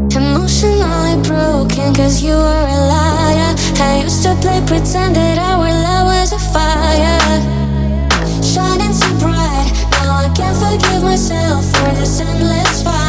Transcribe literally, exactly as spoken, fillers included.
Emotionally broken cause you were a liar. I used to play pretend that our love was a fire, shining so bright. Now I can't forgive myself for this endless fire.